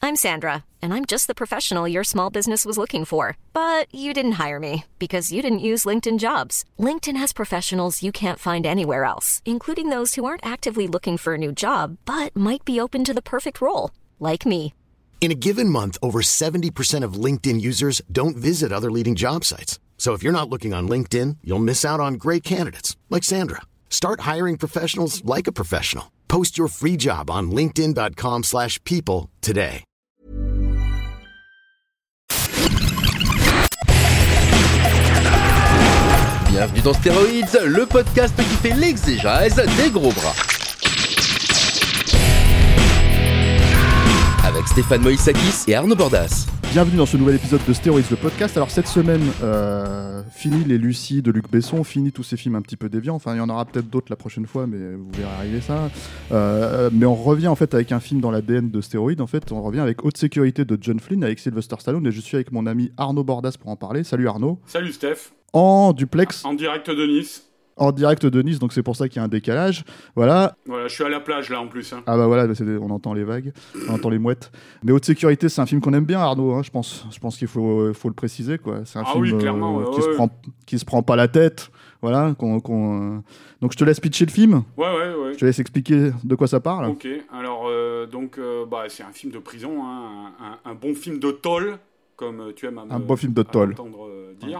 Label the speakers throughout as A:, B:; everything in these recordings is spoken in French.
A: I'm Sandra, and I'm just the professional your small business was looking for. But you didn't hire me because you didn't use LinkedIn Jobs. LinkedIn has professionals you can't find anywhere else, including those who aren't actively looking for a new job, but might be open to the perfect role, like me.
B: In a given month, over 70% of LinkedIn users don't visit other leading job sites. So if you're not looking on LinkedIn, you'll miss out on great candidates like Sandra. Start hiring professionals like a professional. Post your free job on linkedin.com/people today.
C: Bienvenue dans Stéroïdes, le podcast qui fait l'exégèse des gros bras. Avec Stéphane Moïsakis et Arnaud Bordas.
D: Bienvenue dans ce nouvel épisode de Stéroïdes, le podcast. Alors cette semaine, fini les Lucie de Luc Besson, fini tous ces films un petit peu déviants. Enfin, il y en aura peut-être d'autres la prochaine fois, mais vous verrez arriver ça. Mais on revient en fait avec un film dans l'ADN de Stéroïdes. En fait, on revient avec Haute Sécurité de John Flynn avec Sylvester Stallone. Et je suis avec mon ami Arnaud Bordas pour en parler. Salut Arnaud.
E: Salut Steph.
D: En duplex.
E: En direct de Nice.
D: En direct de Nice, donc c'est pour ça qu'il y a un décalage. Voilà,
E: je suis à la plage là en plus.
D: Ah bah voilà, on entend les vagues, on entend les mouettes. Mais Haute Sécurité, c'est un film qu'on aime bien, Arnaud, hein, je pense qu'il faut le préciser, quoi. C'est un film
E: oui, clairement,
D: qui se prend pas la tête. Voilà, donc je te laisse pitcher le film.
E: Ouais.
D: Je te laisse expliquer de quoi ça parle.
E: Ok, alors c'est un film de prison, hein, un bon film de tôle, comme tu aimes
D: un bon film de tôle.
E: Entendre dire.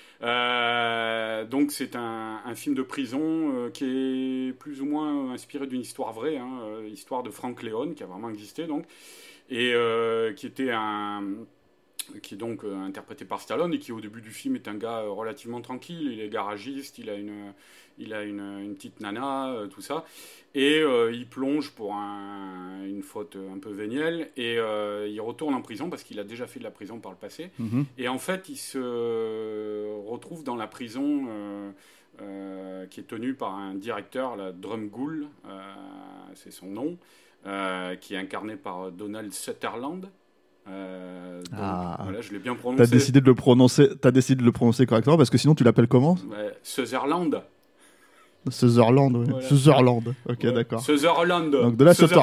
E: Donc c'est un film de prison qui est plus ou moins inspiré d'une histoire vraie, hein, histoire de Frank Leone qui a vraiment existé donc, et qui est donc interprété par Stallone et qui au début du film est un gars relativement tranquille, il est garagiste, il a une petite nana, tout ça, et il plonge pour une faute un peu vénielle, et il retourne en prison parce qu'il a déjà fait de la prison par le passé, et en fait il se retrouve dans la prison qui est tenue par un directeur, la Drumgoole, c'est son nom, qui est incarné par Donald Sutherland. Voilà, je l'ai bien prononcé.
D: T'as décidé de le prononcer correctement parce que sinon tu l'appelles comment?
E: Sutherland.
D: Sutherland, oui. Voilà. Sutherland. Ok, ouais. D'accord.
E: Sutherland.
D: Donc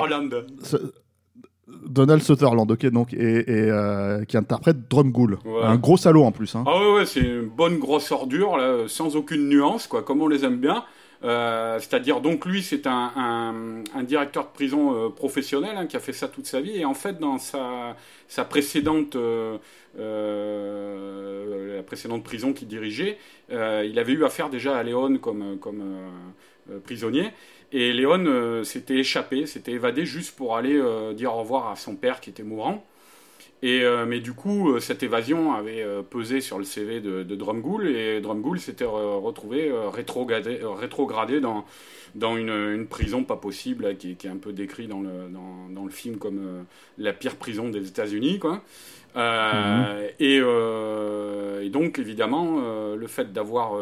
D: Donald Sutherland, ok, donc et qui interprète Drumgoole. Ouais. Un gros salaud en plus. Hein.
E: Ah ouais, c'est une bonne grosse ordure là, sans aucune nuance, quoi, comme on les aime bien. C'est-à-dire, donc lui, c'est un directeur de prison professionnel, hein, qui a fait ça toute sa vie, et en fait, dans sa précédente la précédente prison qu'il dirigeait, il avait eu affaire déjà à Leone comme prisonnier, et Leone s'était évadé juste pour aller dire au revoir à son père qui était mourant. Mais du coup, cette évasion avait pesé sur le CV de Drumgoole, et Drumgoole s'était retrouvé rétrogradé dans une prison pas possible, là, qui est un peu décrit dans le film comme la pire prison des États-Unis, quoi. Et donc évidemment le fait d'avoir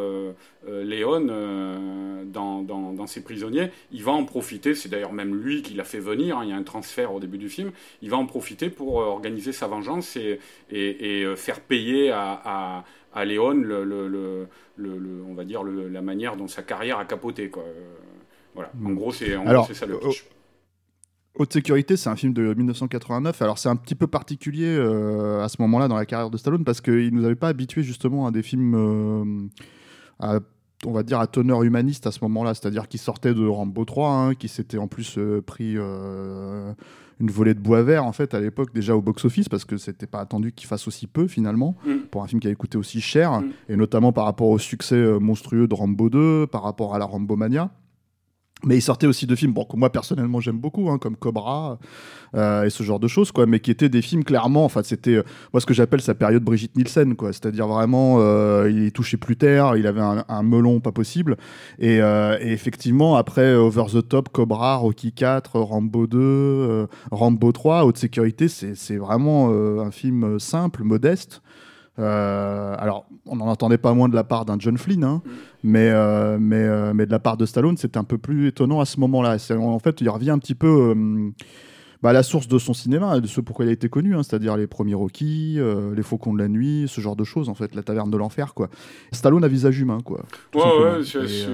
E: Leone dans ses prisonniers, il va en profiter, c'est d'ailleurs même lui qui l'a fait venir, hein, il y a un transfert au début du film, il va en profiter pour organiser sa vengeance et faire payer à Leone on va dire la manière dont sa carrière a capoté, quoi. Voilà, en gros c'est ça le pitch.
D: Haute Sécurité, c'est un film de 1989. Alors, c'est un petit peu particulier à ce moment-là dans la carrière de Stallone parce qu'il ne nous avait pas habitués justement à des films, on va dire, à teneur humaniste à ce moment-là. C'est-à-dire qu'il sortait de Rambo 3, hein, qui s'était en plus pris une volée de bois vert en fait, à l'époque, déjà au box-office, parce que c'était pas attendu qu'il fasse aussi peu finalement, pour un film qui avait coûté aussi cher, et notamment par rapport au succès monstrueux de Rambo 2, par rapport à la Rambo Mania. Mais il sortait aussi de films que moi personnellement j'aime beaucoup, hein, comme Cobra et ce genre de choses, quoi, mais qui étaient des films clairement, enfin c'était moi ce que j'appelle sa période Brigitte Nielsen, quoi, c'est-à-dire vraiment il touchait plus terre, il avait un melon pas possible, et effectivement après Over the Top, Cobra, Rocky 4, Rambo 2, Rambo 3, Haute Sécurité, c'est vraiment un film simple, modeste. Alors, on n'en entendait pas moins de la part d'un John Flynn, hein, mais de la part de Stallone, c'était un peu plus étonnant à ce moment-là. En fait, il revient un petit peu à la source de son cinéma, de ce pourquoi il a été connu, hein, c'est-à-dire les premiers Rocky, les Faucons de la nuit, ce genre de choses, en fait, la Taverne de l'Enfer, quoi. Stallone à visage humain, quoi.
E: Ouais,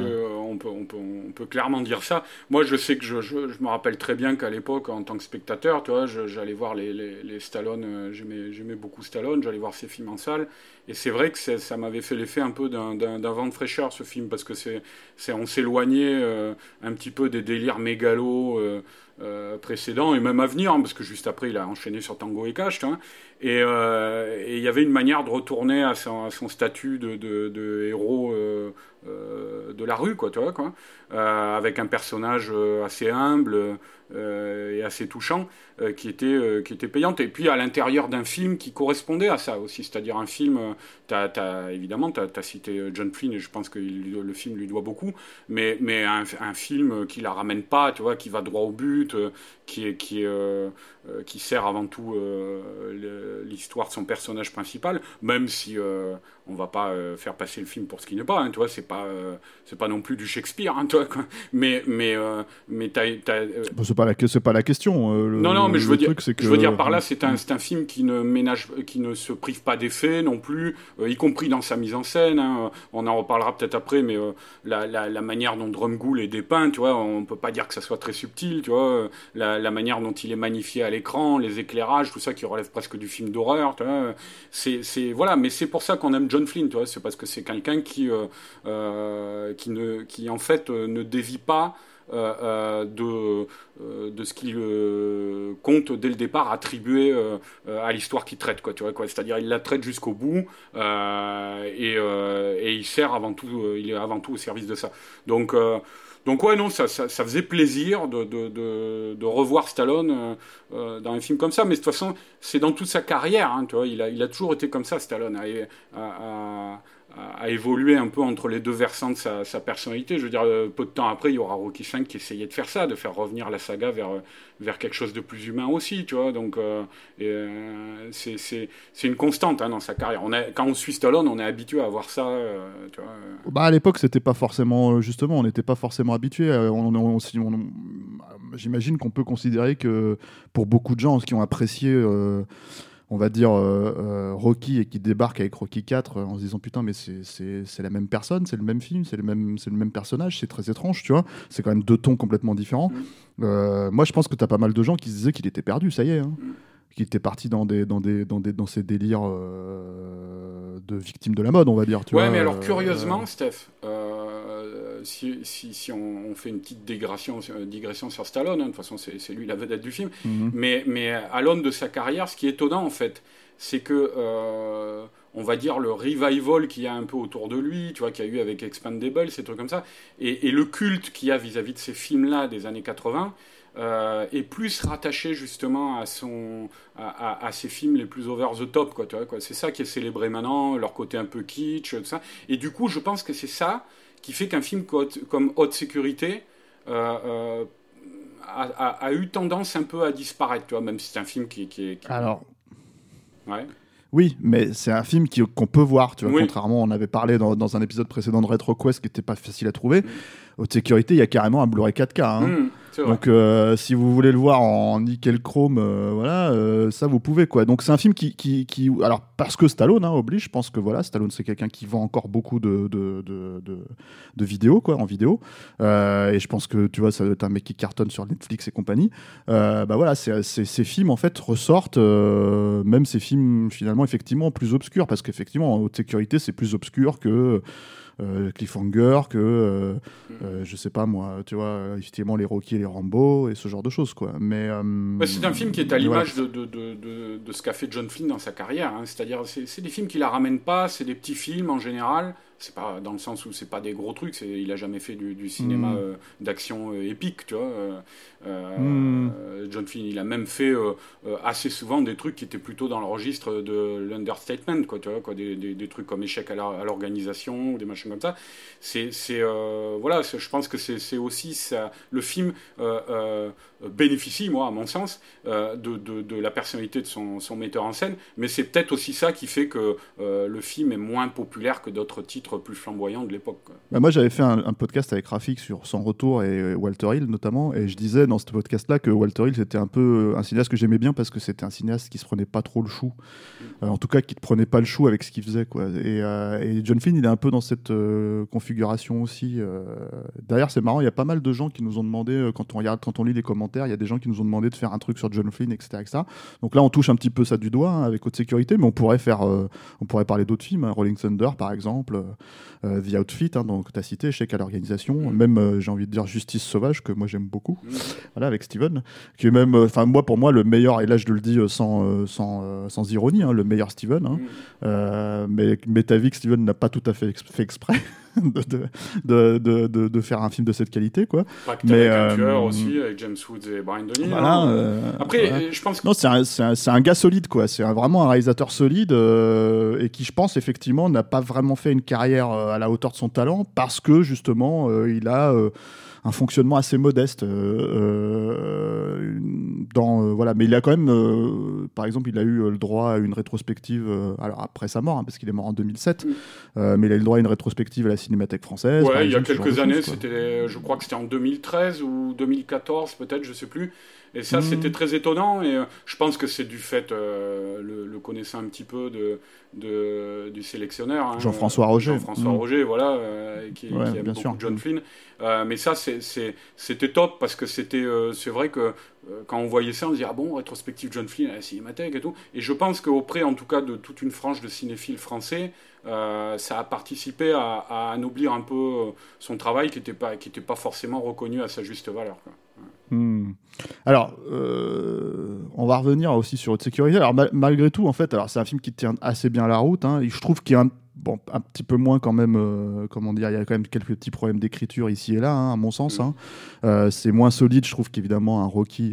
E: on peut clairement dire ça. Moi, je sais que je me rappelle très bien qu'à l'époque, en tant que spectateur, tu vois, j'allais voir les Stallone, j'aimais beaucoup Stallone, j'allais voir ses films en salle, et c'est vrai que ça m'avait fait l'effet un peu d'un vent de fraîcheur, ce film, parce que on s'éloignait un petit peu des délires mégalos précédents, et même à venir, hein, parce que juste après, il a enchaîné sur Tango et Cash, tu vois. Et il y avait une manière de retourner à son statut de héros de la rue, quoi, tu vois, quoi, avec un personnage assez humble et assez touchant, qui était payante. Et puis à l'intérieur d'un film qui correspondait à ça aussi, c'est-à-dire un film, évidemment, t'as cité John Flynn, et je pense que le film lui doit beaucoup, mais un film qui la ramène pas, tu vois, qui va droit au but, qui sert avant tout l'histoire de son personnage principal, même si on va pas faire passer le film pour ce qui n'est pas, hein, tu vois, c'est pas non plus du Shakespeare, hein, toi, quoi. Mais
D: c'est pas la question.
E: Non, mais je veux dire
D: que
E: par là, c'est un film qui ne se prive pas d'effets non plus, y compris dans sa mise en scène, hein. On en reparlera peut-être après, mais la manière dont Drumgoole est dépeint, tu vois, on peut pas dire que ça soit très subtil, tu vois, la manière dont il est magnifié à l'écran, les éclairages, tout ça qui relève presque du film d'horreur, tu vois, voilà, mais c'est pour ça qu'on aime John Flynn, tu vois, c'est parce que c'est quelqu'un qui en fait ne dévie pas de ce qu'il compte dès le départ attribuer à l'histoire qu'il traite, quoi, tu vois, quoi. C'est-à-dire il la traite jusqu'au bout, et il sert avant tout, il est avant tout au service de ça. Donc ouais, non, ça faisait plaisir de revoir Stallone dans un film comme ça, mais de toute façon c'est dans toute sa carrière, hein, tu vois, il a toujours été comme ça, Stallone, a évolué un peu entre les deux versants de sa personnalité. Je veux dire, peu de temps après, il y aura Rocky V qui essayait de faire ça, de faire revenir la saga vers quelque chose de plus humain aussi, tu vois. Donc, c'est une constante, hein, dans sa carrière. Quand on suit Stallone, on est habitué à voir ça, tu vois.
D: Bah, à l'époque, c'était pas forcément, justement, on n'était pas forcément habitué. J'imagine qu'on peut considérer que pour beaucoup de gens qui ont apprécié on va dire Rocky, et qui débarque avec Rocky 4 en se disant putain, mais c'est la même personne, c'est le même film, c'est le même personnage, c'est très étrange, tu vois, c'est quand même deux tons complètement différents. Moi je pense que t'as pas mal de gens qui se disaient qu'il était perdu, ça y est, hein. Qu'il était parti dans ces délires de victimes de la mode, on va dire, tu vois.
E: Mais alors curieusement, Steph, si on fait une petite digression sur Stallone, hein, de toute façon c'est lui la vedette du film, mais à l'aune de sa carrière, ce qui est étonnant en fait, c'est que on va dire le revival qu'il y a un peu autour de lui, tu vois, qu'il y a eu avec Expendables, ces trucs comme ça, et le culte qu'il y a vis-à-vis de ces films-là des années 80, est plus rattaché justement à ses films les plus over the top, quoi, tu vois, quoi. C'est ça qui est célébré maintenant, leur côté un peu kitsch, tout ça. Et du coup, je pense que c'est ça qui fait qu'un film comme Haute Sécurité a eu tendance un peu à disparaître, tu vois, même si c'est un film qui...
D: Alors...
E: Ouais.
D: Oui, mais c'est un film qu'on peut voir, tu vois,
E: oui.
D: Contrairement, on avait parlé dans un épisode précédent de RetroQuest qui n'était pas facile à trouver. Haute Sécurité, il y a carrément un Blu-ray 4K. Hein. Donc, si vous voulez le voir en nickel chrome, ça vous pouvez, quoi. Donc, c'est un film qui alors, parce que Stallone, hein, oblige, je pense que voilà, Stallone, c'est quelqu'un qui vend encore beaucoup de vidéos, quoi, en vidéo. Et je pense que, tu vois, ça doit être un mec qui cartonne sur Netflix et compagnie. Voilà, ces films, en fait, ressortent, même ces films, finalement, effectivement, plus obscurs, parce qu'effectivement, en Haute Sécurité, c'est plus obscur que... Cliffhanger, que je sais pas moi, tu vois, effectivement les Rocky et les Rambo et ce genre de choses, quoi. Mais
E: c'est un film qui est à l'image de ce qu'a fait John Flynn dans sa carrière, hein. C'est-à-dire c'est des films qui la ramènent pas, c'est des petits films en général. C'est pas dans le sens où c'est pas des gros trucs, il a jamais fait du cinéma d'action épique, tu vois. John Flynn, il a même fait assez souvent des trucs qui étaient plutôt dans le registre de l'understatement, quoi, tu vois, quoi, des trucs comme échec à l'organisation ou des machins comme ça. Voilà, je pense que c'est aussi ça. Le film bénéficie, moi, à mon sens, de la personnalité de son metteur en scène, mais c'est peut-être aussi ça qui fait que le film est moins populaire que d'autres titres titres plus flamboyants de l'époque, quoi.
D: Bah, moi, j'avais fait un podcast avec Rafik sur Sans Retour et Walter Hill notamment, et je disais dans ce podcast-là que Walter Hill c'était un peu un cinéaste que j'aimais bien parce que c'était un cinéaste qui se prenait pas trop le chou, en tout cas qui ne prenait pas le chou avec ce qu'il faisait, quoi. Et John Flynn, il est un peu dans cette configuration aussi. D'ailleurs, c'est marrant, il y a pas mal de gens qui nous ont demandé, quand on lit les commentaires, il y a des gens qui nous ont demandé de faire un truc sur John Flynn, etc., etc. Donc là, on touche un petit peu ça du doigt, hein, avec Haute Sécurité, mais on pourrait parler d'autres films, hein, Rolling Thunder par exemple, The Outfit, hein, donc tu as cité, Échec à l'organisation, même j'ai envie de dire Justice sauvage, que moi j'aime beaucoup, voilà, avec Steven, qui est même, pour moi le meilleur, et là je le dis sans ironie, hein, le meilleur Steven, hein. Mais t'as vu que Steven n'a pas tout à fait fait exprès de faire un film de cette qualité, quoi.
E: Pacte avec un tueur aussi, avec James Woods et Brian Denny.
D: Voilà,
E: après,
D: voilà.
E: je pense que...
D: Non, c'est un gars solide, quoi. C'est vraiment un réalisateur solide, et qui, je pense, effectivement, n'a pas vraiment fait une carrière à la hauteur de son talent, parce que, justement, il a un fonctionnement assez modeste. Voilà. Mais il a quand même, par exemple, il a eu le droit à une rétrospective, alors après sa mort, hein, parce qu'il est mort en 2007, mais il a eu le droit à une rétrospective à la Cinémathèque française.
E: Ouais, il y a
D: exemple,
E: quelques années,
D: choses,
E: je crois que c'était en 2013 ou 2014 peut-être, je sais plus. Et ça, c'était très étonnant, et je pense que c'est du fait, le connaissant un petit peu du sélectionneur, hein,
D: Jean-François Roger.
E: Roger, voilà, qui aime beaucoup
D: sûr.
E: John Flynn. Mais ça, c'était top, parce que c'est vrai que quand on voyait ça, on se dit, ah bon, rétrospective John Flynn à la Cinémathèque et tout. Et je pense qu'auprès, en tout cas, de toute une frange de cinéphiles français, ça a participé à anoblir un peu son travail, qui était pas forcément reconnu à sa juste valeur, quoi.
D: Alors, on va revenir aussi sur Haute Sécurité. Alors, malgré tout, en fait, alors c'est un film qui tient assez bien la route, hein. Je trouve qu'il y a un petit peu moins quand même, comment dire, il y a quand même quelques petits problèmes d'écriture ici et là, hein, à mon sens. Hein. C'est moins solide, je trouve, qu'évidemment un Rocky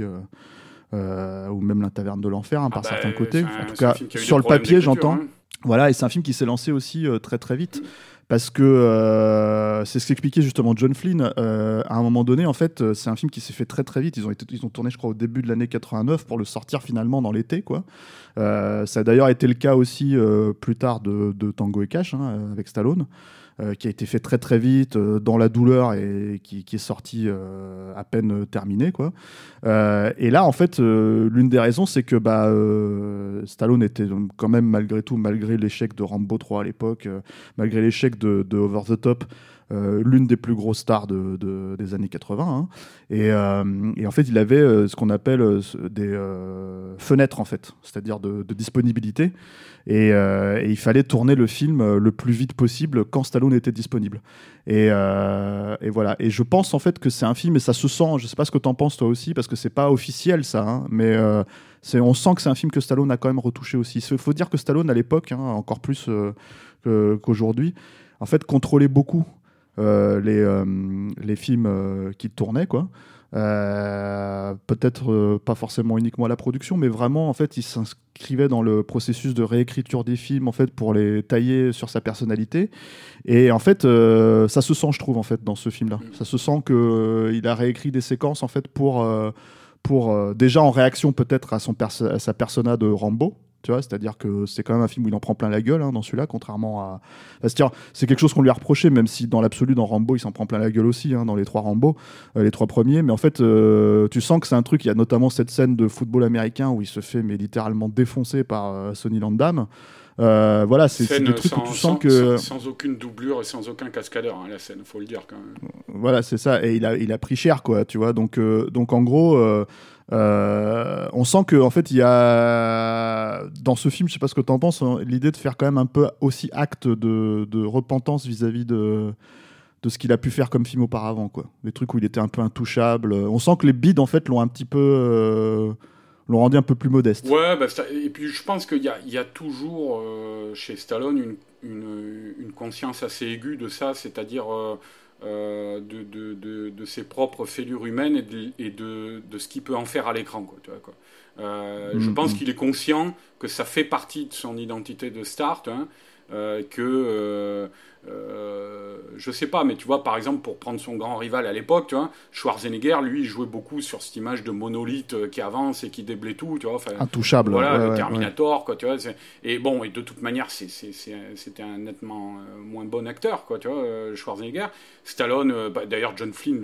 D: ou même La Taverne de l'Enfer, hein, par certains côtés. En tout cas, sur le papier, j'entends. Hein. Voilà, et c'est un film qui s'est lancé aussi très très vite. Parce que c'est ce qu'expliquait justement John Flynn. À un moment donné, en fait, c'est un film qui s'est fait très très vite. Ils ont tourné, je crois, au début de l'année 89 pour le sortir finalement dans l'été, quoi. Ça a d'ailleurs été le cas aussi plus tard de Tango et Cash, hein, avec Stallone, qui a été fait très très vite, dans la douleur, et qui est sorti à peine terminé, quoi. Et là, en fait, l'une des raisons, c'est que Stallone était quand même, malgré tout, malgré l'échec de Rambo 3 à l'époque, malgré l'échec de Over the Top, l'une des plus grosses stars des années 80, hein. Et en fait, il avait ce qu'on appelle des fenêtres, en fait, c'est-à-dire de disponibilité. Et il fallait tourner le film le plus vite possible quand Stallone était disponible. Et voilà. Et je pense en fait que c'est un film, et ça se sent, je sais pas ce que t'en penses toi aussi, parce que c'est pas officiel ça, hein, mais on sent que c'est un film que Stallone a quand même retouché aussi. Il faut dire que Stallone à l'époque, hein, encore plus qu'aujourd'hui, en fait contrôlait beaucoup les films qu'il tournait, quoi. Peut-être pas forcément uniquement à la production, mais vraiment en fait il s'inscrivait dans le processus de réécriture des films, en fait, pour les tailler sur sa personnalité. Et en fait ça se sent, je trouve, en fait, dans ce film là ça se sent que il a réécrit des séquences, en fait, pour déjà en réaction peut-être à sa persona de Rambo. Tu vois, c'est-à-dire que c'est quand même un film où il en prend plein la gueule, hein, dans celui-là, contrairement à... C'est-à-dire, c'est quelque chose qu'on lui a reproché, même si dans l'absolu, dans Rambo, il s'en prend plein la gueule aussi, hein, dans les 3 Rambo, les 3 premiers. Mais en fait, tu sens que c'est un truc... Il y a notamment cette scène de football américain où il se fait littéralement défoncer par Sonny Landham. Voilà, c'est des trucs où tu sens que...
E: Sans aucune doublure et sans aucun cascadeur, hein, la scène, faut le dire quand même.
D: Voilà, c'est ça. Et il a pris cher, quoi, tu vois. Donc en gros... on sent que en fait il y a dans ce film, je sais pas ce que t'en penses, l'idée de faire quand même un peu aussi acte de repentance vis-à-vis de ce qu'il a pu faire comme film auparavant, quoi. Des trucs où il était un peu intouchable. On sent que les bides en fait l'ont un petit peu l'ont rendu un peu plus modeste.
E: Ouais, et puis je pense qu'il y a toujours chez Stallone une conscience assez aiguë de ça, c'est-à-dire de ses propres fêlures humaines et de ce qu'il peut en faire à l'écran, quoi, tu vois, quoi. Je pense qu'il est conscient que ça fait partie de son identité de star, hein, que je sais pas, mais tu vois, par exemple, pour prendre son grand rival à l'époque, tu vois, Schwarzenegger, lui, il jouait beaucoup sur cette image de monolithe qui avance et qui déblaye tout, tu vois.
D: Intouchable.
E: Voilà, le Terminator, quoi, tu vois. Et bon, et de toute manière, c'était un nettement moins bon acteur, quoi, tu vois, Schwarzenegger. Stallone, d'ailleurs, John Flynn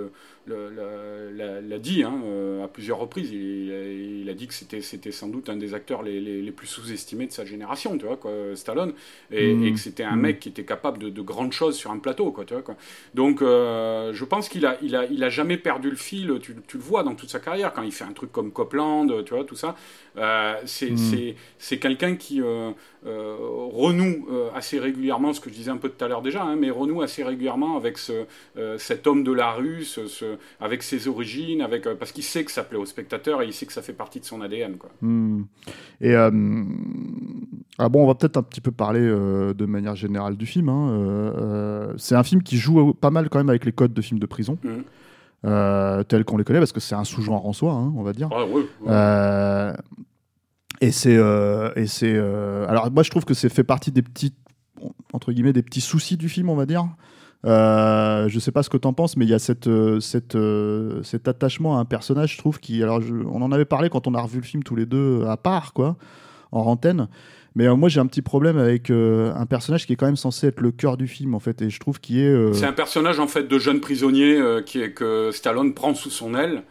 E: l'a dit à plusieurs reprises. Il a dit que c'était sans doute un des acteurs les plus sous-estimés de sa génération, tu vois, quoi, Stallone, et que c'était un mec qui était capable de grandes choses sur un plateau, quoi, tu vois, quoi. Donc, je pense qu'il a jamais perdu le fil. Tu le vois dans toute sa carrière quand il fait un truc comme Copland, tu vois, tout ça. C'est quelqu'un qui renoue assez régulièrement, ce que je disais un peu tout à l'heure déjà, mais renoue assez régulièrement avec cet homme de la rue, avec ses origines, parce qu'il sait que ça plaît aux spectateurs et il sait que ça fait partie de son ADN, quoi.
D: Et on va peut-être un petit peu parler de manière générale du film. C'est un film qui joue pas mal quand même avec les codes de films de prison. Tels qu'on les connaît, parce que c'est un sous-genre en soi, on va dire.
E: Ouais.
D: Et c'est alors moi je trouve que c'est fait partie des petits, entre guillemets, des petits soucis du film, on va dire. Je sais pas ce que t'en penses, mais il y a cet attachement à un personnage, je trouve, on en avait parlé quand on a revu le film tous les deux à part, quoi, en antenne. Mais moi j'ai un petit problème avec un personnage qui est quand même censé être le cœur du film, en fait, et je trouve qu'il est.
E: C'est un personnage en fait de jeune prisonnier que Stallone prend sous son aile.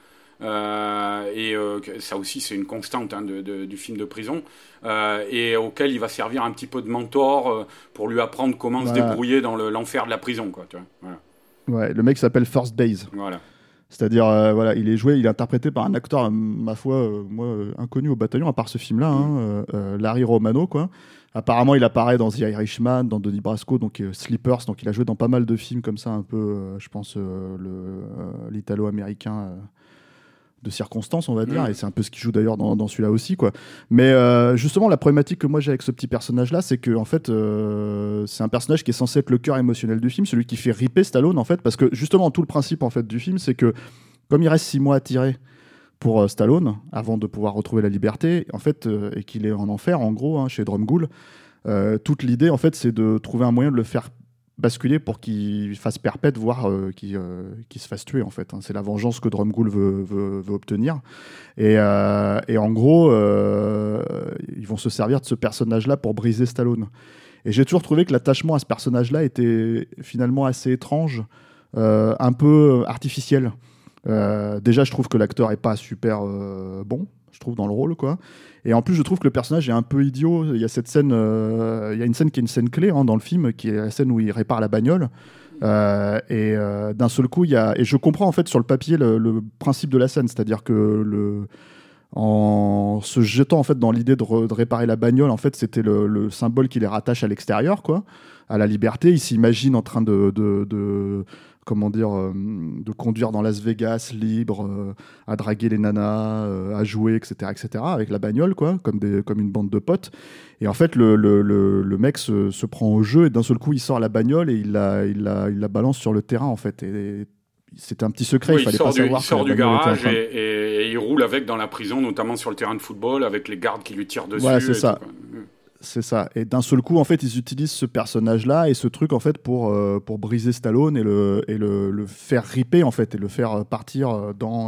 E: Ça aussi c'est une constante du film de prison, et auquel il va servir un petit peu de mentor pour lui apprendre comment se débrouiller dans l'enfer de la prison, quoi, tu vois. Voilà.
D: Ouais, le mec s'appelle First Base.
E: Voilà.
D: C'est-à-dire, il est interprété par un acteur, ma foi, inconnu au bataillon, à part ce film-là, Larry Romano, quoi. Apparemment, il apparaît dans The Irishman, dans Donnie Brasco, donc Sleepers, donc il a joué dans pas mal de films comme ça, un peu, je pense, l'italo-américain de circonstances, on va dire, et c'est un peu ce qu'il joue d'ailleurs dans celui-là aussi, quoi. Mais justement, la problématique que moi j'ai avec ce petit personnage-là, c'est que en fait, c'est un personnage qui est censé être le cœur émotionnel du film, celui qui fait ripper Stallone, en fait, parce que justement tout le principe en fait du film, c'est que comme il reste 6 mois à tirer pour Stallone avant de pouvoir retrouver la liberté, en fait, et qu'il est en enfer, en gros, chez Drumgoole, toute l'idée en fait, c'est de trouver un moyen de le faire basculer pour qu'il fasse perpète, voire qu'il se fasse tuer, en fait. C'est la vengeance que Drumgoole veut obtenir. Et en gros, ils vont se servir de ce personnage-là pour briser Stallone. Et j'ai toujours trouvé que l'attachement à ce personnage-là était finalement assez étrange, un peu artificiel. Déjà, je trouve que l'acteur est pas super bon, je trouve, dans le rôle, quoi. Et en plus, je trouve que le personnage est un peu idiot. Il y a cette scène, il y a une scène qui est une scène clé dans le film, qui est la scène où il répare la bagnole. Et d'un seul coup, et je comprends en fait sur le papier le principe de la scène, c'est-à-dire que en se jetant en fait dans l'idée de réparer la bagnole, en fait, c'était le symbole qui les rattache à l'extérieur, quoi, à la liberté. Il s'imagine en train de conduire dans Las Vegas libre, à draguer les nanas, à jouer, etc., avec la bagnole, quoi, comme une bande de potes. Et en fait, le mec se prend au jeu, et d'un seul coup, il sort la bagnole et il la balance sur le terrain, en fait. Et c'était un petit secret, il fallait pas savoir.
E: Il sort du garage et il roule avec dans la prison, notamment sur le terrain de football, avec les gardes qui lui tirent dessus.
D: Voilà, c'est ça. C'est ça. Et d'un seul coup, en fait, ils utilisent ce personnage-là et ce truc, en fait, pour briser Stallone et le faire ripper, en fait, et le faire partir dans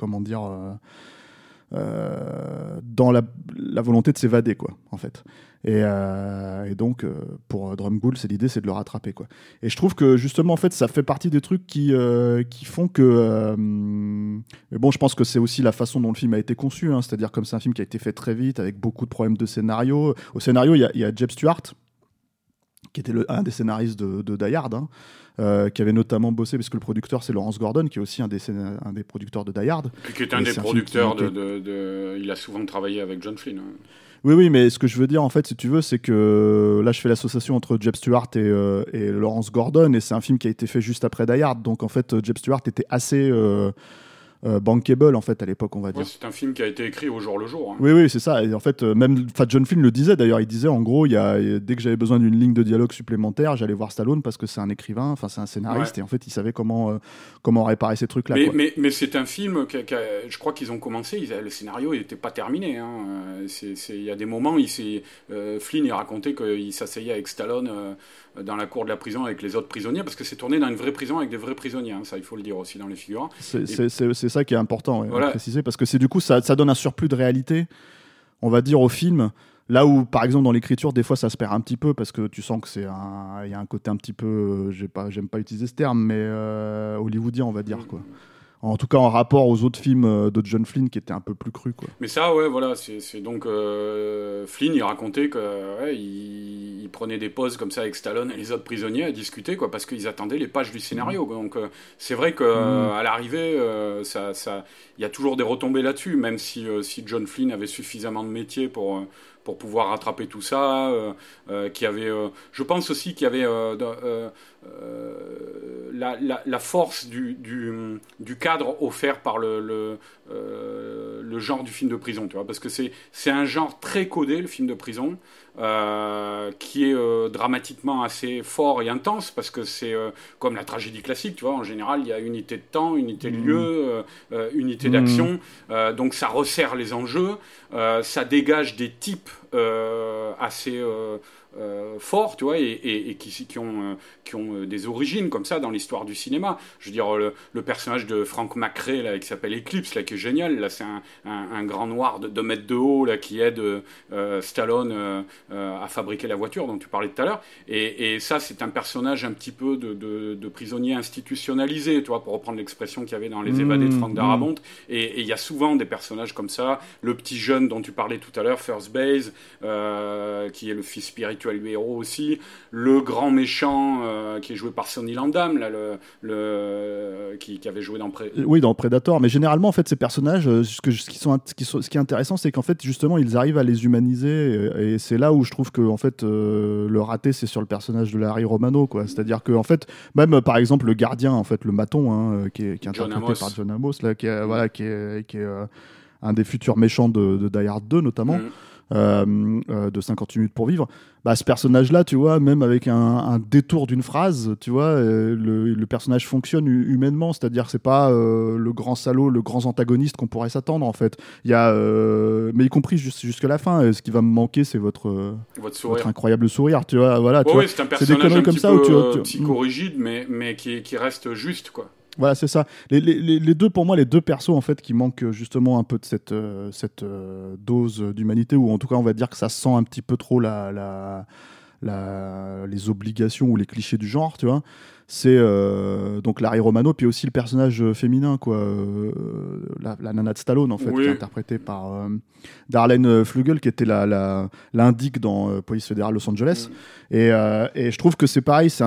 D: la volonté de s'évader, quoi, en fait. Et donc, pour Drumgoole, l'idée, c'est de le rattraper, quoi. Et je trouve que, justement, en fait, ça fait partie des trucs qui font que... mais bon, je pense que c'est aussi la façon dont le film a été conçu, c'est-à-dire comme c'est un film qui a été fait très vite, avec beaucoup de problèmes de scénario. Au scénario, il y a Jeb Stuart, qui était un des scénaristes de Die Hard, qui avait notamment bossé, parce que le producteur, c'est Lawrence Gordon, qui est aussi un des producteurs de Die Hard.
E: Puis qui est un des producteurs il a souvent travaillé avec John Flynn.
D: Oui, mais ce que je veux dire, en fait, si tu veux, c'est que là, je fais l'association entre Jeb Stuart et Lawrence Gordon, et c'est un film qui a été fait juste après Die Hard. Donc, en fait, Jeb Stuart était assez bankable en fait à l'époque, on va dire.
E: Ouais, c'est un film qui a été écrit au jour le jour. Hein.
D: Oui, c'est ça. Et en fait, même John Flynn le disait d'ailleurs. Il disait en gros, dès que j'avais besoin d'une ligne de dialogue supplémentaire, j'allais voir Stallone parce que c'est un écrivain, enfin c'est un scénariste, et en fait, il savait comment réparer ces trucs-là.
E: Mais c'est un film je crois qu'ils ont commencé. Le scénario n'était pas terminé. Hein. Il y a des moments, Flynn il racontait qu'il s'asseyait avec Stallone dans la cour de la prison avec les autres prisonniers, parce que c'est tourné dans une vraie prison avec des vrais prisonniers. Hein. Ça, il faut le dire aussi dans les figures.
D: C'est ça qui est important à préciser, parce que du coup, ça donne un surplus de réalité, on va dire, au film. Là où, par exemple, dans l'écriture, des fois, ça se perd un petit peu, parce que tu sens que il y a un côté un petit peu, j'aime pas utiliser ce terme, mais hollywoodien, on va dire, quoi. En tout cas, en rapport aux autres films de John Flynn qui étaient un peu plus crus, quoi.
E: Mais ça, ouais, voilà, c'est donc Flynn, il racontait qu'il prenait des pauses comme ça avec Stallone et les autres prisonniers à discuter, quoi, parce qu'ils attendaient les pages du scénario. Donc, c'est vrai qu'à l'arrivée, il y a toujours des retombées là-dessus, même si John Flynn avait suffisamment de métier pour pouvoir rattraper tout ça, je pense aussi qu'il y avait la force du cadre offert par le genre du film de prison, tu vois, parce que c'est un genre très codé, le film de prison, qui est dramatiquement assez fort et intense, parce que c'est comme la tragédie classique, tu vois, en général il y a unité de temps, unité de lieu, unité d'action, donc ça resserre les enjeux, ça dégage des types assez forts, tu vois, et qui ont des origines comme ça dans l'histoire du cinéma. Je veux dire, le personnage de Frank McRae là, qui s'appelle Eclipse, là, qui est génial. Là, c'est un grand noir de 2 mètres de haut là, qui aide Stallone à fabriquer la voiture dont tu parlais tout à l'heure. Et ça, c'est un personnage un petit peu de prisonnier institutionnalisé, tu vois, pour reprendre l'expression qu'il y avait dans Les Évadés de Frank Darabont. Et il y a souvent des personnages comme ça. Le petit jeune dont tu parlais tout à l'heure, First Base, qui est le fils spirituel du héros aussi, le grand méchant qui est joué par Sonny Landham, là, qui avait joué dans
D: dans Predator. Mais généralement, en fait, ces personnages, ce qui est intéressant, c'est qu'en fait, justement, ils arrivent à les humaniser, et c'est là où je trouve que en fait, le raté, c'est sur le personnage de Larry Romano, quoi. C'est-à-dire que en fait, même par exemple le gardien, en fait, le maton, hein, qui est interprété par John Amos, là, qui est un des futurs méchants de Die Hard 2 notamment. De 58 minutes pour vivre, ce personnage-là, tu vois, même avec un détour d'une phrase, tu vois, le personnage fonctionne humainement, c'est-à-dire c'est pas le grand salaud, le grand antagoniste qu'on pourrait s'attendre, en fait. Il y a, mais y compris jusqu'à la fin, ce qui va me manquer, c'est votre incroyable sourire, tu vois, voilà.
E: Oui, c'est un personnage un petit peu psychorigide, mais qui reste juste, quoi.
D: Voilà, c'est ça. Les deux, pour moi, les deux persos, en fait, qui manquent justement un peu de cette dose d'humanité, ou en tout cas, on va dire que ça sent un petit peu trop les obligations ou les clichés du genre, tu vois. C'est donc Larry Romano, puis aussi le personnage féminin, quoi, la nana de Stallone, en fait, qui est interprétée par Darlene Flugel, qui était l'indique dans Police fédérale Los Angeles. Et je trouve que c'est pareil, c'est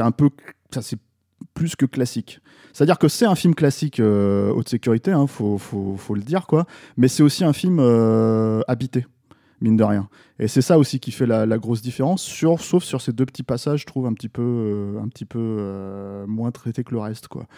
D: plus que classique. C'est-à-dire que c'est un film classique haute sécurité, hein, faut le dire, quoi. Mais c'est aussi un film habité, mine de rien. Et c'est ça aussi qui fait la grosse différence, sauf sur ces deux petits passages, je trouve un petit peu moins traités que le reste, quoi.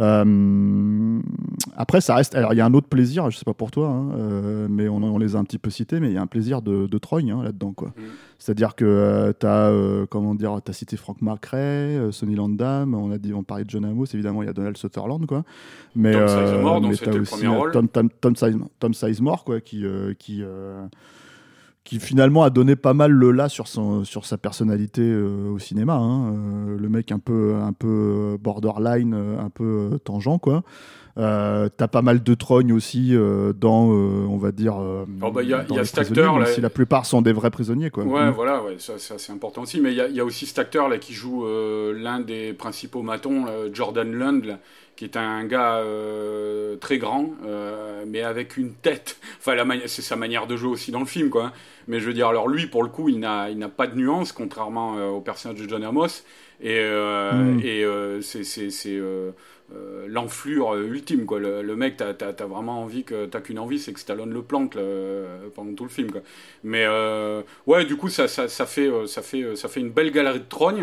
D: Après, ça reste. Alors, il y a un autre plaisir, je sais pas pour toi, hein, mais on les a un petit peu cités, mais il y a un plaisir de Troy, hein, là-dedans, quoi. C'est-à-dire que t'as cité Frank McRae, Sonny Landham, on parlait de John Amos, évidemment, il y a Donald Sutherland, quoi. Mais
E: Tom Sizemore, dont c'était le premier rôle.
D: Tom Sizemore, quoi, qui finalement a donné pas mal le là sur sa personnalité au cinéma, hein. Le mec un peu borderline, un peu tangent, quoi. T'as pas mal de trognes aussi dans, on va dire,
E: y a cet acteur là,
D: la plupart sont des vrais prisonniers, quoi.
E: Ouais, voilà, ouais, ça c'est important aussi. Mais il y a aussi cet acteur là qui joue l'un des principaux matons, Jordan Lund, là, qui est un gars très grand, mais avec une tête. Enfin, c'est sa manière de jouer aussi dans le film, quoi. Mais je veux dire, alors lui, pour le coup, il n'a pas de nuance, contrairement au personnage de John Amos. Et c'est l'enflure ultime, quoi. Le mec, t'as vraiment envie t'as qu'une envie, c'est que Stallone le plante là, pendant tout le film, quoi. Mais ouais, du coup, ça fait une belle galerie de trognes.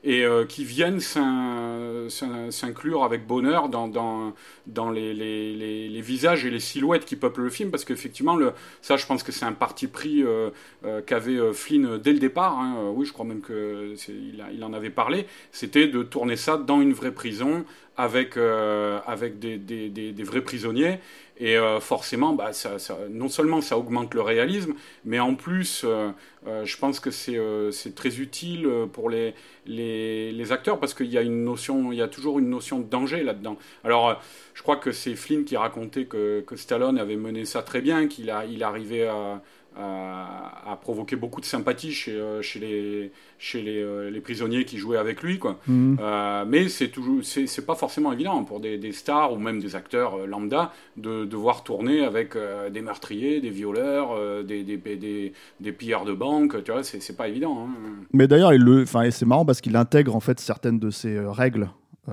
E: et qui viennent s'inclure avec bonheur dans les visages et les silhouettes qui peuplent le film, parce qu'effectivement, ça, je pense que c'est un parti pris qu'avait Flynn dès le départ. Hein. Oui, je crois même qu'il en avait parlé. C'était de tourner ça dans une vraie prison avec des vrais prisonniers. Et forcément, non seulement ça augmente le réalisme, mais en plus, je pense que c'est très utile pour les acteurs, parce qu'il y a toujours une notion de danger là-dedans. Alors, je crois que c'est Flynn qui racontait que Stallone avait mené ça très bien, qu'il arrivait à provoquer beaucoup de sympathie chez les prisonniers qui jouaient avec lui, quoi. Mais c'est pas forcément évident pour des stars ou même des acteurs lambda de devoir tourner avec des meurtriers, des violeurs, des pilleurs de banque, tu vois, c'est pas évident, hein.
D: Mais d'ailleurs, c'est marrant parce qu'il intègre en fait certaines de ces règles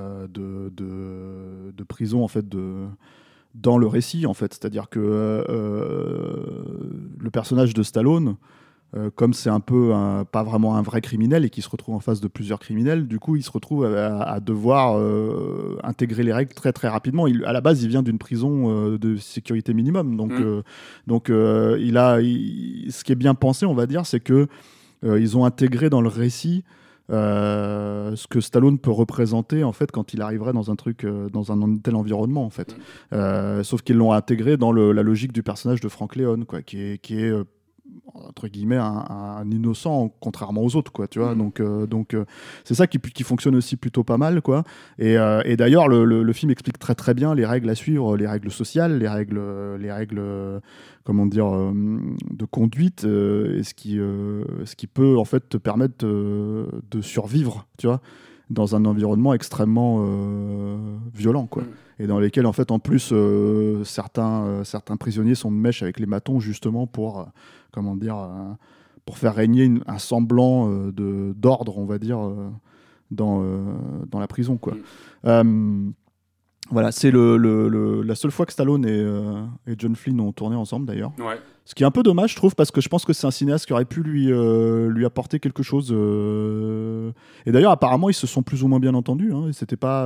D: de prison, en fait, dans le récit, en fait. C'est-à-dire que le personnage de Stallone, comme c'est un peu pas vraiment un vrai criminel et qui se retrouve en face de plusieurs criminels, du coup il se retrouve à devoir intégrer les règles très très rapidement. À la base, il vient d'une prison de sécurité minimum, donc ce qui est bien pensé, on va dire, c'est que ils ont intégré dans le récit ce que Stallone peut représenter, en fait, quand il arriverait dans un tel environnement, en fait. Sauf qu'ils l'ont intégré dans la logique du personnage de Frank Leone, quoi, qui est entre guillemets un innocent, contrairement aux autres, quoi, tu vois. Donc c'est ça qui fonctionne aussi plutôt pas mal, quoi. Et d'ailleurs le film explique très très bien les règles à suivre, les règles sociales, les règles comment dire, de conduite, et ce qui peut en fait te permettre de survivre, tu vois, dans un environnement extrêmement violent, quoi. Et dans lesquels, en fait, en plus, certains prisonniers sont de mèche avec les matons, justement pour pour faire régner un semblant d'ordre, on va dire, dans la prison, quoi. Voilà, c'est la seule fois que Stallone et John Flynn ont tourné ensemble, d'ailleurs.
E: Ouais.
D: Ce qui est un peu dommage, je trouve, parce que je pense que c'est un cinéaste qui aurait pu lui apporter quelque chose. Et d'ailleurs, apparemment, ils se sont plus ou moins bien entendus, hein. C'était pas...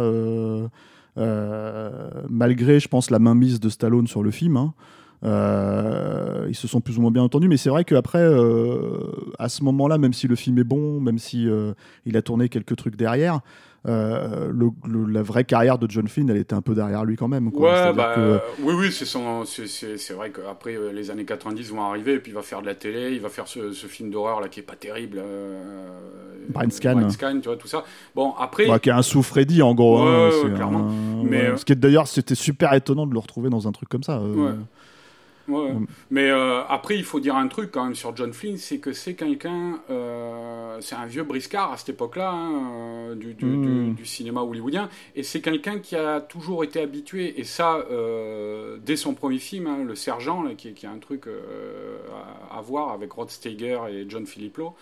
D: malgré, je pense, la mainmise de Stallone sur le film, hein. Ils se sont plus ou moins bien entendus, mais c'est vrai qu'après, à ce moment-là, même si le film est bon, même si il a tourné quelques trucs derrière, la vraie carrière de John Flynn, elle était un peu derrière lui quand même, quoi.
E: Ouais, oui, c'est vrai qu'après les années 90 vont arriver, et puis il va faire de la télé, il va faire ce film d'horreur là qui est pas terrible,
D: Brain Scan,
E: tu vois, tout ça. Bon, après,
D: qui est un sous-Freddy en gros,
E: hein, clairement. Mais
D: ce qui est d'ailleurs, c'était super étonnant de le retrouver dans un truc comme ça.
E: Ouais. Mais après, il faut dire un truc quand même sur John Flynn, c'est que c'est quelqu'un, c'est un vieux briscard à cette époque-là, hein, du cinéma hollywoodien, et c'est quelqu'un qui a toujours été habitué, et ça, dès son premier film, hein, Le Sergent, là, qui est un truc à voir avec Rod Steiger et John Philiplo.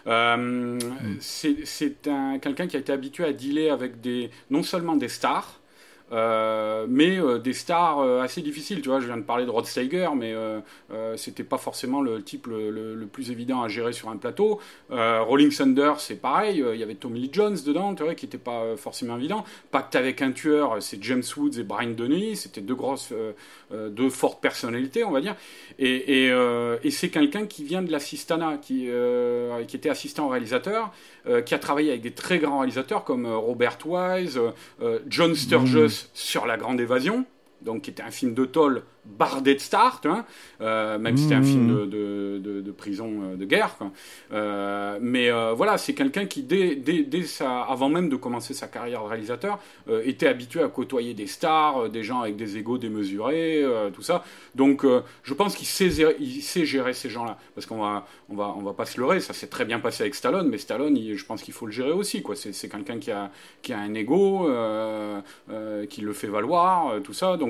E: C'est quelqu'un qui a été habitué à dealer avec non seulement des stars, mais des stars assez difficiles, tu vois. Je viens de parler de Rod Steiger, mais c'était pas forcément le type le plus évident à gérer sur un plateau. Rolling Thunder, c'est pareil, il y avait Tommy Lee Jones dedans, tu vois, qui était pas forcément évident. Pacte avec un tueur, c'est James Woods et Brian Denny, c'était deux fortes personnalités, on va dire, et c'est quelqu'un qui vient de l'assistanat, qui était assistant au réalisateur, qui a travaillé avec des très grands réalisateurs comme Robert Wise, John Sturges sur La Grande Évasion, donc qui était un film de tôle bardé de stars, tu vois, même si c'était un film de prison de guerre, quoi. Mais voilà, c'est quelqu'un qui avant même de commencer sa carrière de réalisateur, était habitué à côtoyer des stars, des gens avec des égos démesurés, tout ça. Donc je pense qu'il sait gérer ces gens-là, parce qu'on va pas se leurrer, ça s'est très bien passé avec Stallone, mais Stallone, je pense qu'il faut le gérer aussi, quoi. C'est quelqu'un qui a un ego, qui le fait valoir, tout ça. Donc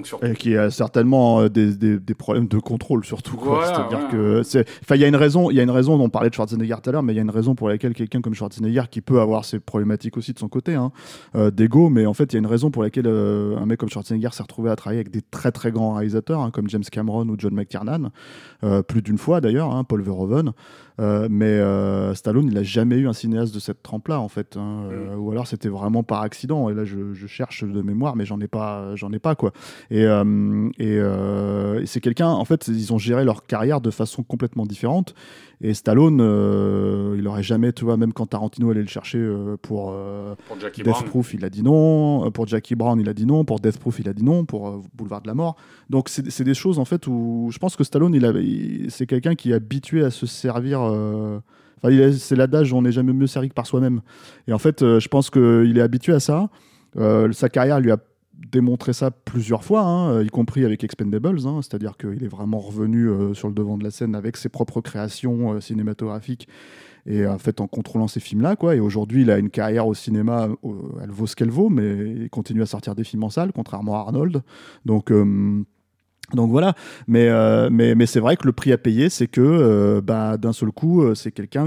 E: Donc, surtout.
D: Et qui a certainement des problèmes de contrôle surtout. Quoi.
E: Voilà,
D: c'est-à-dire que il y a une raison. On parlait de Schwarzenegger tout à l'heure, mais il y a une raison pour laquelle quelqu'un comme Schwarzenegger, qui peut avoir ses problématiques aussi de son côté, d'ego, mais en fait il y a une raison pour laquelle un mec comme Schwarzenegger s'est retrouvé à travailler avec des très très grands réalisateurs, comme James Cameron ou John McTiernan, plus d'une fois d'ailleurs, Paul Verhoeven. Mais Stallone, il a jamais eu un cinéaste de cette trempe-là en fait, ou alors c'était vraiment par accident. Et là, je cherche de mémoire, mais j'en ai pas quoi. Et c'est quelqu'un. En fait, ils ont géré leur carrière de façon complètement différente. Et Stallone, il aurait jamais, tu vois, même quand Tarantino allait le chercher pour Death Proof, il a dit non. Pour Jackie Brown, il a dit non. Pour Death Proof, il a dit non. Pour Boulevard de la Mort. Donc c'est des choses en fait où je pense que Stallone, c'est quelqu'un qui est habitué à se servir. C'est l'adage, on n'est jamais mieux servi que par soi-même. Et en fait, je pense qu'il est habitué à ça. Sa carrière lui a démontré ça plusieurs fois, y compris avec Expendables, c'est-à-dire qu'il est vraiment revenu sur le devant de la scène avec ses propres créations cinématographiques et en fait en contrôlant ces films-là, quoi. Et aujourd'hui, il a une carrière au cinéma, elle vaut ce qu'elle vaut, mais il continue à sortir des films en salle, contrairement à Arnold. Donc voilà, mais c'est vrai que le prix à payer, c'est que d'un seul coup, c'est quelqu'un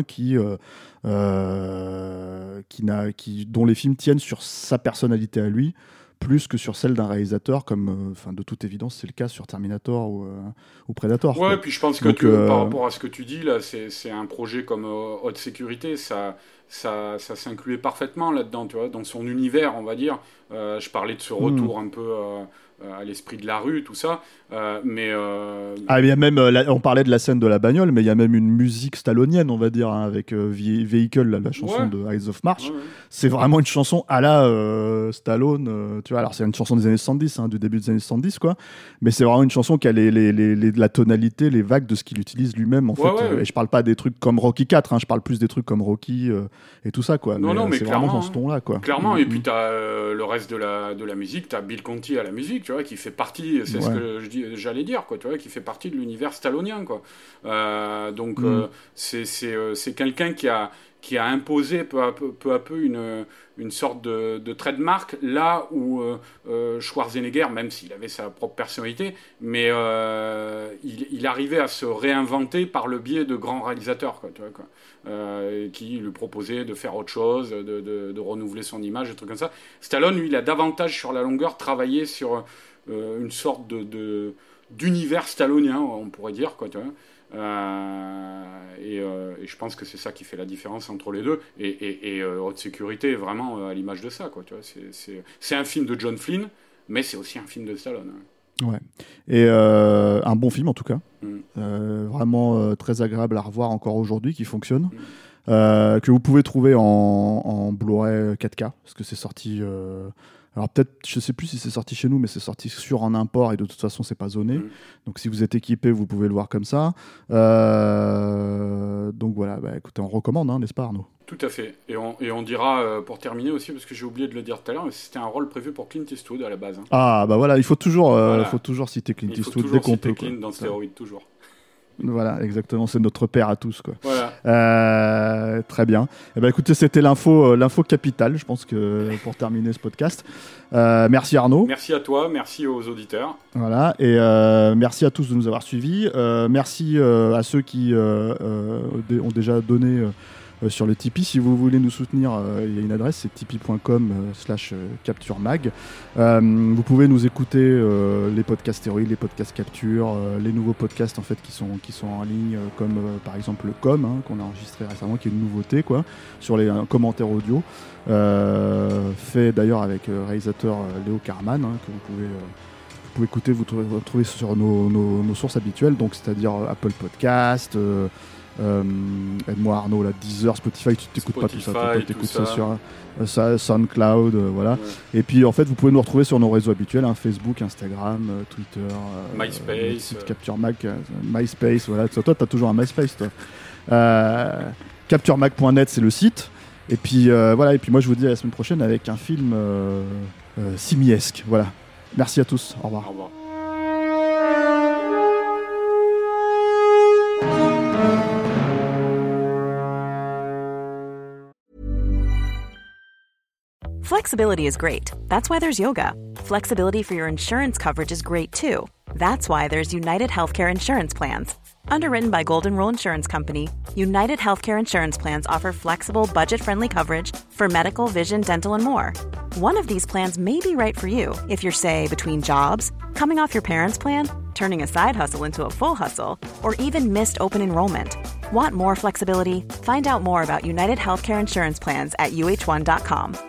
D: dont les films tiennent sur sa personnalité à lui, plus que sur celle d'un réalisateur, comme de toute évidence c'est le cas sur Terminator ou Predator.
E: Ouais,
D: quoi.
E: puis je pense que par rapport à ce que tu dis là, c'est un projet comme Haute Sécurité, ça s'incluait parfaitement là-dedans, tu vois, dans son univers, on va dire. Je parlais de ce retour un peu à l'esprit de la rue, tout ça, mais
D: il y a même, on parlait de la scène de la bagnole, mais il y a même une musique stallonienne, on va dire, avec Vehicle, la chanson de Eyes of March.
E: Ouais.
D: C'est vraiment une chanson à la Stallone, tu vois. Alors c'est une chanson des années 70, du début des années 70, quoi. Mais c'est vraiment une chanson qui a la tonalité, les vagues de ce qu'il utilise lui-même, en fait. Et je parle pas des trucs comme Rocky 4, je parle plus des trucs comme Rocky et tout ça, quoi.
E: Non, mais
D: c'est
E: clairement,
D: vraiment dans ce ton-là, quoi.
E: Clairement, et puis t'as le reste de la musique, t'as Bill Conti à la musique, tu vois, qui fait partie, c'est ce que j'allais dire, quoi, tu vois, qui fait partie de l'univers stallonien, quoi. Donc c'est quelqu'un qui a imposé peu à peu une sorte de trademark, là où Schwarzenegger, même s'il avait sa propre personnalité, mais il arrivait à se réinventer par le biais de grands réalisateurs, quoi, tu vois, quoi. Qui lui proposaient de faire autre chose, de renouveler son image, des trucs comme ça. Stallone, lui, il a davantage sur la longueur travaillé sur une sorte d'univers stallonien, on pourrait dire, quoi, tu vois. Et je pense que c'est ça qui fait la différence entre les deux. Et Haute Sécurité est vraiment à l'image de ça, quoi, tu vois. C'est un film de John Flynn, mais c'est aussi un film de Stallone.
D: Ouais. Et un bon film en tout cas. Vraiment très agréable à revoir encore aujourd'hui, qui fonctionne. Que vous pouvez trouver en Blu-ray 4K, parce que c'est sorti. Alors peut-être, je sais plus si c'est sorti chez nous, mais c'est sorti en import et de toute façon c'est pas zoné. Donc si vous êtes équipé, vous pouvez le voir comme ça. Donc voilà, écoutez, on recommande, n'est-ce pas, Arnaud ?
E: Tout à fait. Et on dira, pour terminer aussi, parce que j'ai oublié de le dire tout à l'heure, mais c'était un rôle prévu pour Clint Eastwood à la base.
D: Ah bah voilà, il faut toujours citer Clint Eastwood dès qu'on peut.
E: Clint dans Stéroïde, toujours.
D: Voilà, exactement, c'est notre père à tous, quoi.
E: Voilà.
D: Très bien. Écoutez, c'était l'info capitale, je pense, que pour terminer ce podcast. Merci Arnaud.
E: Merci à toi, merci aux auditeurs.
D: Voilà, et merci à tous de nous avoir suivis. Merci à ceux qui ont déjà donné sur le Tipeee. Si vous voulez nous soutenir, il y a une adresse, c'est tipeee.com/capturemag. Vous pouvez nous écouter les podcasts Stéroïdes, les podcasts Capture, les nouveaux podcasts en fait qui sont en ligne, comme par exemple le Com, qu'on a enregistré récemment, qui est une nouveauté, quoi, sur les commentaires audio, fait d'ailleurs avec réalisateur Léo Carman, que vous pouvez écouter, vous trouver sur nos sources habituelles, donc c'est-à-dire Apple Podcast, aide-moi Arnaud, là, Deezer, Spotify, tu t'écoutes pas tout ça, tu écoutes ça sur SoundCloud, voilà. Ouais. Et puis en fait, vous pouvez nous retrouver sur nos réseaux habituels, Facebook, Instagram, Twitter,
E: MySpace,
D: Capture Mag, MySpace, voilà. Toi, t'as toujours un MySpace, toi. CaptureMag.net, c'est le site. Et puis voilà. Et puis moi, je vous dis à la semaine prochaine avec un film simiesque. Voilà. Merci à tous. Au revoir.
E: Au revoir.
F: Flexibility is great. That's why there's yoga. Flexibility for your insurance coverage is great too. That's why there's United Healthcare Insurance Plans. Underwritten by Golden Rule Insurance Company, United Healthcare Insurance Plans offer flexible, budget-friendly coverage for medical, vision, dental, and more. One of these plans may be right for you if you're, say, between jobs, coming off your parents' plan, turning a side hustle into a full hustle, or even missed open enrollment. Want more flexibility? Find out more about United Healthcare Insurance Plans at uh1.com.